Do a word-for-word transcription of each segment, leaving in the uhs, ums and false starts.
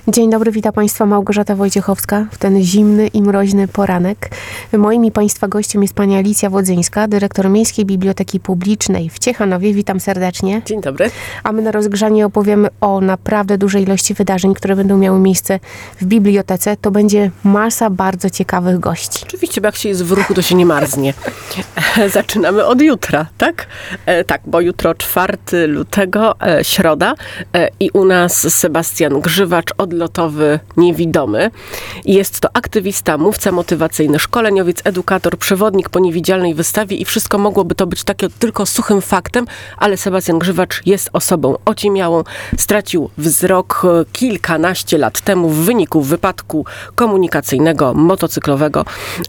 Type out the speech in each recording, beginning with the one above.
Dzień dobry, witam Państwa Małgorzata Wojciechowska w ten zimny i mroźny poranek. Moim i Państwa gościem jest pani Alicja Wodzyńska, dyrektor Miejskiej Biblioteki Publicznej w Ciechanowie. Witam serdecznie. Dzień dobry. A my na rozgrzanie opowiemy o naprawdę dużej ilości wydarzeń, które będą miały miejsce w bibliotece. To będzie masa bardzo ciekawych gości. Oczywiście, bo jak się jest w ruchu, to się nie marznie. Zaczynamy od jutra, tak? E, tak, bo jutro czwartego lutego, e, środa e, i u nas Sebastian Grzywacz, odlotowy niewidomy. Jest to aktywista, mówca motywacyjny, szkoleniowiec, edukator, przewodnik po niewidzialnej wystawie i wszystko mogłoby to być takie tylko suchym faktem, ale Sebastian Grzywacz jest osobą ociemiałą. Stracił wzrok kilkanaście lat temu w wyniku wypadku komunikacyjnego, motocyklowego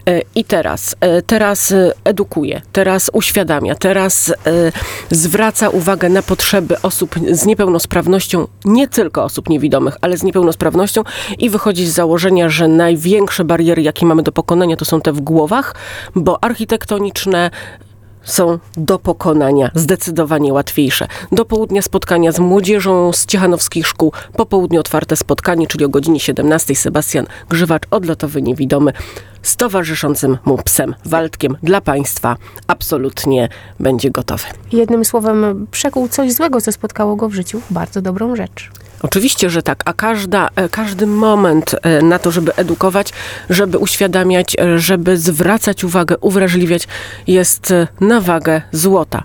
i teraz, teraz edukuje, teraz uświadamia, teraz zwraca uwagę na potrzeby osób z niepełnosprawnością, nie tylko osób niewidomych, ale z niepełnosprawnością i wychodzi z założenia, że największe bariery, jakie mamy do pokonania, to są te w głowach, bo architektoniczne są do pokonania zdecydowanie łatwiejsze. Do południa spotkania z młodzieżą z ciechanowskich szkół, po południu otwarte spotkanie, czyli o godzinie siedemnastej Sebastian Grzywacz, odlotowy niewidomy, z towarzyszącym mu psem Waldkiem dla Państwa absolutnie będzie gotowy. Jednym słowem, przekuł coś złego, co spotkało go w życiu, bardzo dobrą rzecz. Oczywiście, że tak, a każda, każdy moment na to, żeby edukować, żeby uświadamiać, żeby zwracać uwagę, uwrażliwiać, jest na wagę złota.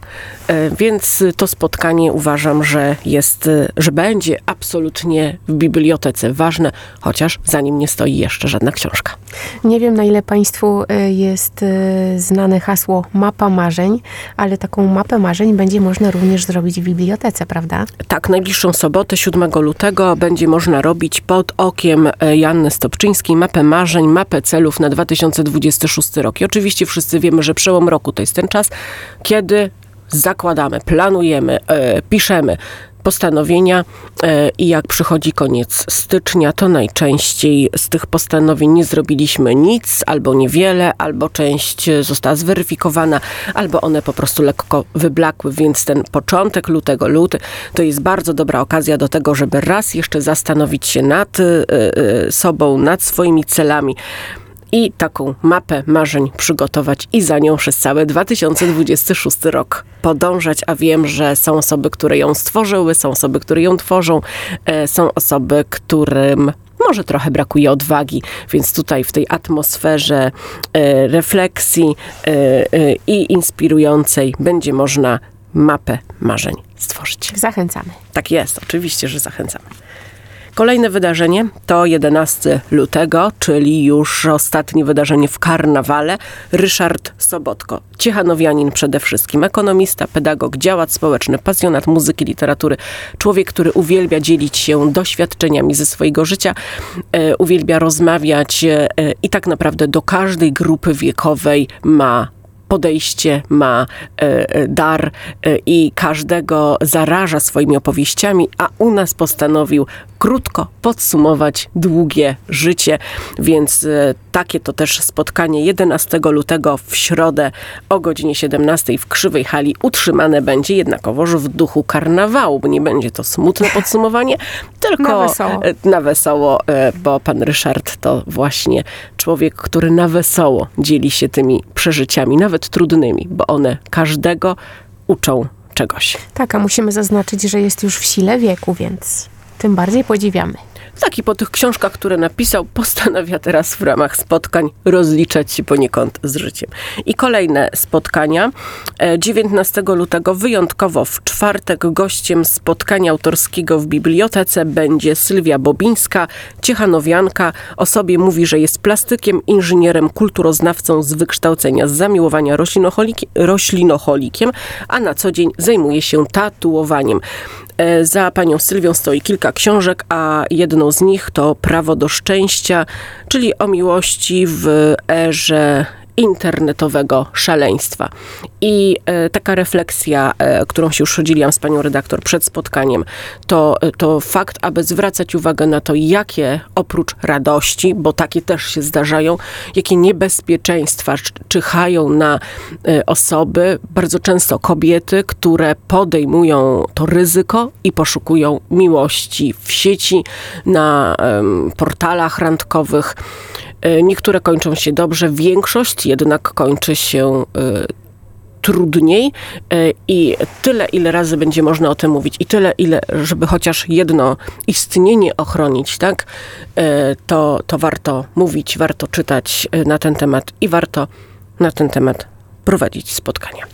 Więc to spotkanie uważam, że jest, że będzie absolutnie w bibliotece ważne, chociaż za nim nie stoi jeszcze żadna książka. Nie wiem, na ile Państwu jest znane hasło mapa marzeń, ale taką mapę marzeń będzie można również zrobić w bibliotece, prawda? Tak, najbliższą sobotę, siódmego lutego, będzie można robić pod okiem Joanny Stopczyńskiej mapę marzeń, mapę celów na dwa tysiące dwudziesty szósty rok. I oczywiście wszyscy wiemy, że przełom roku to jest ten czas, kiedy zakładamy, planujemy, e, piszemy postanowienia e, i jak przychodzi koniec stycznia, to najczęściej z tych postanowień nie zrobiliśmy nic, albo niewiele, albo część została zweryfikowana, albo one po prostu lekko wyblakły, więc ten początek lutego, luty, to jest bardzo dobra okazja do tego, żeby raz jeszcze zastanowić się nad e, e, sobą, nad swoimi celami, i taką mapę marzeń przygotować i za nią przez cały dwa tysiące dwudziesty szósty rok podążać, a wiem, że są osoby, które ją stworzyły, są osoby, które ją tworzą, e, są osoby, którym może trochę brakuje odwagi, więc tutaj w tej atmosferze e, refleksji e, e, i inspirującej będzie można mapę marzeń stworzyć. Zachęcamy. Tak jest, oczywiście, że zachęcamy. Kolejne wydarzenie to jedenastego lutego, czyli już ostatnie wydarzenie w karnawale. Ryszard Sobotko, ciechanowianin przede wszystkim, ekonomista, pedagog, działacz społeczny, pasjonat muzyki, literatury. Człowiek, który uwielbia dzielić się doświadczeniami ze swojego życia, e, uwielbia rozmawiać e, i tak naprawdę do każdej grupy wiekowej ma podejście, ma e, dar e, i każdego zaraża swoimi opowieściami, a u nas postanowił krótko podsumować długie życie, więc e, takie to też spotkanie jedenastego lutego w środę o godzinie siedemnastej w Krzywej Hali utrzymane będzie, jednakowoż w duchu karnawału, bo nie będzie to smutne podsumowanie, tylko na wesoło, e, na wesoło e, bo pan Ryszard to właśnie człowiek, który na wesoło dzieli się tymi przeżyciami, nawet trudnymi, bo one każdego uczą czegoś. Tak, a musimy zaznaczyć, że jest już w sile wieku, więc tym bardziej podziwiamy. Tak, i po tych książkach, które napisał, postanawia teraz w ramach spotkań rozliczać się poniekąd z życiem. I kolejne spotkania. dziewiętnastego lutego wyjątkowo w czwartek gościem spotkania autorskiego w bibliotece będzie Sylwia Bobińska, ciechanowianka. O sobie mówi, że jest plastykiem, inżynierem, kulturoznawcą z wykształcenia, z zamiłowania roślinoholiki, roślinoholikiem, a na co dzień zajmuje się tatuowaniem. Za panią Sylwią stoi kilka książek, a jedną z nich to Prawo do szczęścia, czyli o miłości w erze internetowego szaleństwa. I e, taka refleksja, e, którą się już dzieliłam z panią redaktor przed spotkaniem, to, to fakt, aby zwracać uwagę na to, jakie oprócz radości, bo takie też się zdarzają, jakie niebezpieczeństwa czyhają na e, osoby, bardzo często kobiety, które podejmują to ryzyko i poszukują miłości w sieci, na e, portalach randkowych. Niektóre kończą się dobrze, większość jednak kończy się y, trudniej y, i tyle, ile razy będzie można o tym mówić i tyle, ile, żeby chociaż jedno istnienie ochronić, tak, y, to, to warto mówić, warto czytać y, na ten temat i warto na ten temat prowadzić spotkania.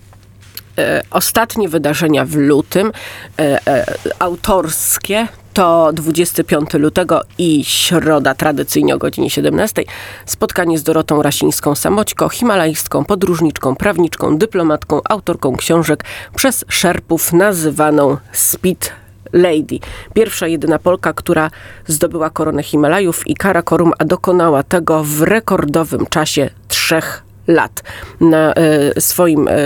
Ostatnie wydarzenia w lutym, e, e, autorskie, to dwudziestego piątego lutego i środa, tradycyjnie o godzinie siedemnastej. Spotkanie z Dorotą Rasińską-Samoćko, himalajską podróżniczką, prawniczką, dyplomatką, autorką książek przez szerpów nazywaną Speed Lady. Pierwsza, jedyna Polka, która zdobyła koronę Himalajów i Karakorum, a dokonała tego w rekordowym czasie trzech lat. Na y, swoim y,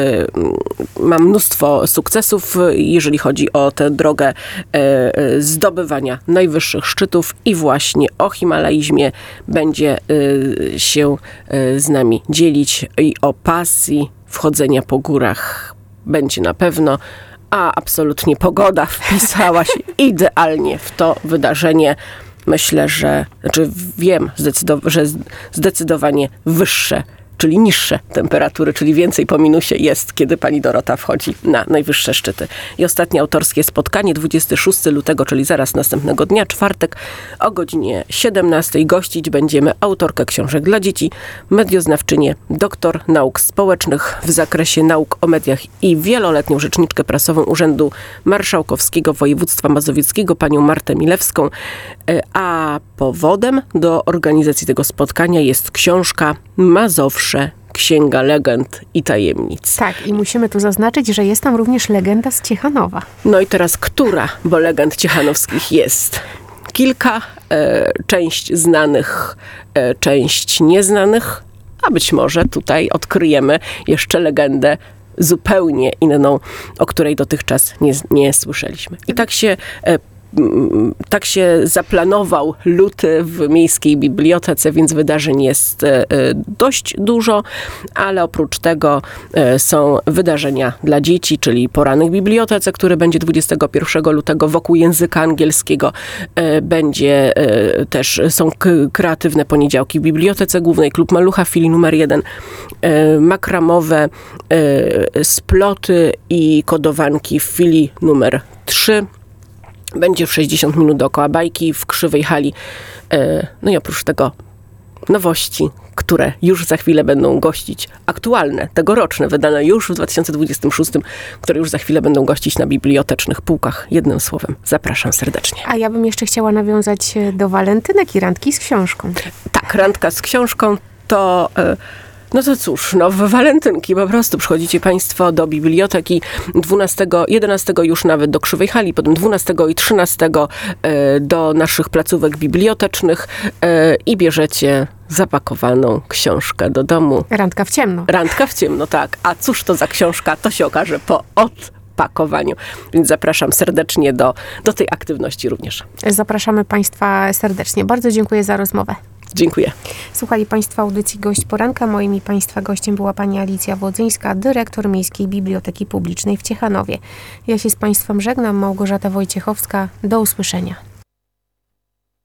ma mnóstwo sukcesów, jeżeli chodzi o tę drogę y, zdobywania najwyższych szczytów i właśnie o himalaizmie będzie y, się y, z nami dzielić i o pasji wchodzenia po górach będzie na pewno, a absolutnie pogoda wpisała się idealnie w to wydarzenie. Myślę, że, znaczy wiem, zdecydow- że zdecydowanie wyższe, czyli niższe temperatury, czyli więcej po minusie jest, kiedy pani Dorota wchodzi na najwyższe szczyty. I ostatnie autorskie spotkanie dwudziestego szóstego lutego, czyli zaraz następnego dnia, czwartek o godzinie siedemnastej. Gościć będziemy autorkę książek dla dzieci, medioznawczynię, doktor nauk społecznych w zakresie nauk o mediach i wieloletnią rzeczniczkę prasową Urzędu Marszałkowskiego Województwa Mazowieckiego, panią Martę Milewską. A powodem do organizacji tego spotkania jest książka Mazowsze, Księga Legend i Tajemnic. Tak, i musimy tu zaznaczyć, że jest tam również legenda z Ciechanowa. No i teraz która? Bo legend ciechanowskich jest kilka, e, część znanych, e, część nieznanych, a być może tutaj odkryjemy jeszcze legendę zupełnie inną, o której dotychczas nie, nie słyszeliśmy. I tak się e, Tak się zaplanował luty w Miejskiej Bibliotece, więc wydarzeń jest dość dużo, ale oprócz tego są wydarzenia dla dzieci, czyli poranek w bibliotece, który będzie dwudziestego pierwszego lutego wokół języka angielskiego. Będzie też, są kreatywne poniedziałki w Bibliotece Głównej, Klub Malucha w filii numer jeden, makramowe sploty i kodowanki w filii numer trzy. Będzie w sześćdziesiąt minut dookoła bajki w Krzywej Hali. No i oprócz tego nowości, które już za chwilę będą gościć, aktualne, tegoroczne, wydane już w dwa tysiące dwudziestym szóstym, które już za chwilę będą gościć na bibliotecznych półkach. Jednym słowem, zapraszam serdecznie. A ja bym jeszcze chciała nawiązać do walentynek i randki z książką. Tak, randka z książką to... No to cóż, no w walentynki po prostu przychodzicie państwo do biblioteki dwunastego, jedenastego już nawet do Krzywej Hali, potem dwunastego i trzynastego do naszych placówek bibliotecznych i bierzecie zapakowaną książkę do domu. Randka w ciemno. Randka w ciemno, tak. A cóż to za książka, to się okaże po odpakowaniu. Więc zapraszam serdecznie do, do tej aktywności również. Zapraszamy państwa serdecznie. Bardzo dziękuję za rozmowę. Dziękuję. Słuchali państwo audycji Gość Poranka. Moim i państwa gościem była pani Alicja Wodzyńska, dyrektor Miejskiej Biblioteki Publicznej w Ciechanowie. Ja się z państwem żegnam. Małgorzata Wojciechowska. Do usłyszenia.